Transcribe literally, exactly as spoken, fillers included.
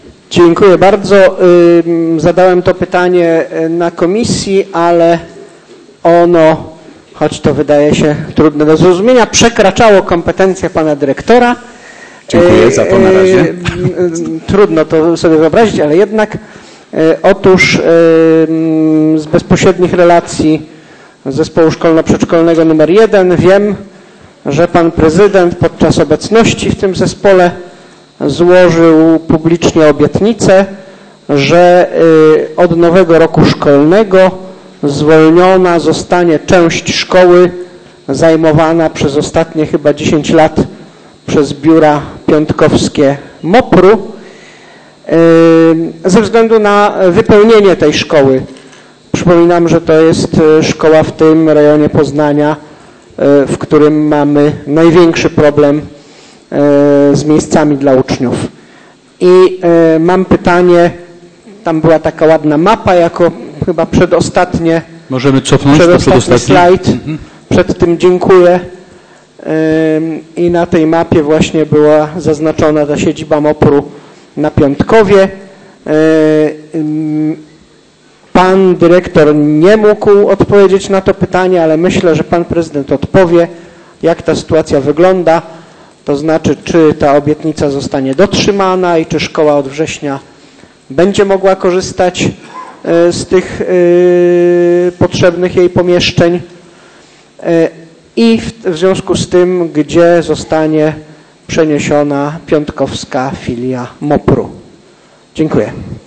Dziękuję bardzo. Zadałem to pytanie na komisji, ale ono, choć to wydaje się trudne do zrozumienia, przekraczało kompetencje pana dyrektora. Dziękuję za to na razie. Trudno to sobie wyobrazić, ale jednak otóż z bezpośrednich relacji Zespołu Szkolno-Przedszkolnego numer jeden wiem, że pan prezydent podczas obecności w tym zespole złożył publicznie obietnicę, że od nowego roku szkolnego zwolniona zostanie część szkoły zajmowana przez ostatnie chyba dziesięć lat przez biura piątkowskie mopru ze względu na wypełnienie tej szkoły. Przypominam, że to jest szkoła w tym rejonie Poznania, w którym mamy największy problem z miejscami dla uczniów. I mam pytanie, tam była taka ładna mapa, jako chyba przedostatnie, Możemy cofnąć przedostatni do przedostatni slajd. Mhm. Przed tym dziękuję. I na tej mapie właśnie była zaznaczona ta siedziba mopru na Piątkowie. Pan dyrektor nie mógł odpowiedzieć na to pytanie, ale myślę, że pan prezydent odpowie, jak ta sytuacja wygląda, to znaczy, czy ta obietnica zostanie dotrzymana i czy szkoła od września będzie mogła korzystać z tych potrzebnych jej pomieszczeń i w związku z tym, gdzie zostanie przeniesiona piątkowska filia mopru. Dziękuję.